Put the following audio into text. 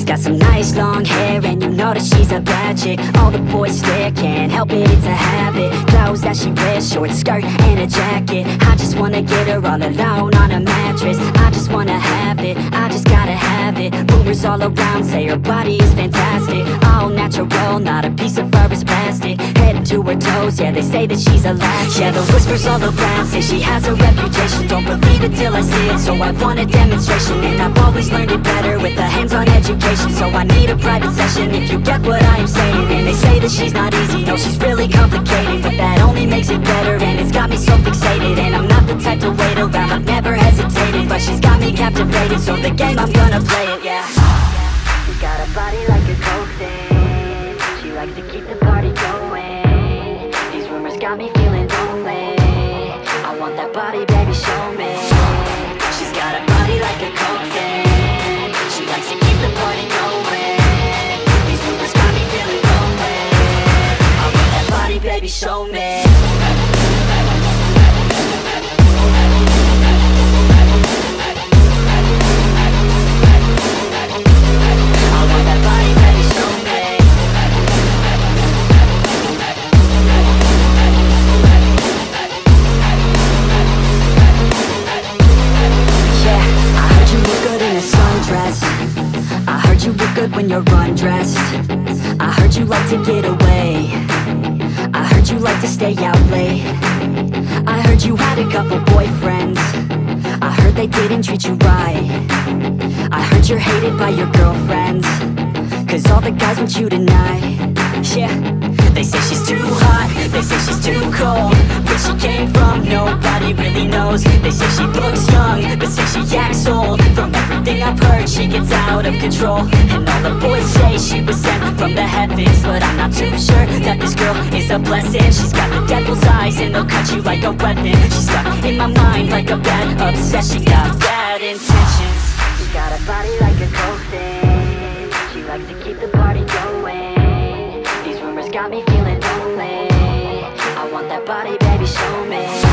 She's got some nice long hair, and you know that she's a bad chick. All the boys stare, can't help it, it's a habit. Clothes that she wears, short skirt and a jacket. I just wanna get her all alone on a mattress. I just wanna have it, I just gotta have it. Rumors all around say her body is fantastic. All natural, not a piece of fur is plastic. Head to her toes, yeah, they say that she's a latch. Yeah, the whispers all around say she has a reputation. Don't believe it till I see it, so I want a demonstration. And I've always learned it better with a hands-on education. So I need a private session if you get what I am saying. And they say that she's not easy, no, she's really complicated, but that only makes it better, and it's got me so fixated. And I'm not the type to wait around, I've never hesitated, but she's got me captivated, so the game, I'm gonna play it, yeah. She got a body like a coke thing, she likes to keep the party going. These rumors got me feeling lonely, I want that body, baby, show me. She's got a body like a coke thing, she likes to keep the party going. These rumors got me feeling lonely, I want that body, baby, show me. You look good when you're undressed. I heard you like to get away, I heard you like to stay out late. I heard you had a couple boyfriends, I heard they didn't treat you right. I heard you're hated by your girlfriends, cause all the guys want you tonight. Yeah, they say she's too hot, they say she's too cold. Where she came from, nobody really knows. They say she looks young, but say she acts old. From everything I've heard, she gets out of control. And all the boys say she was sent from the heavens, but I'm not too sure that this girl is a blessing. She's got the devil's eyes and they'll cut you like a weapon. She's stuck in my mind like a bad obsession. Got bad intentions. She got a body like a coke thing, she likes to keep the party going. These rumors got me feeling lonely, I want that body, baby, show me.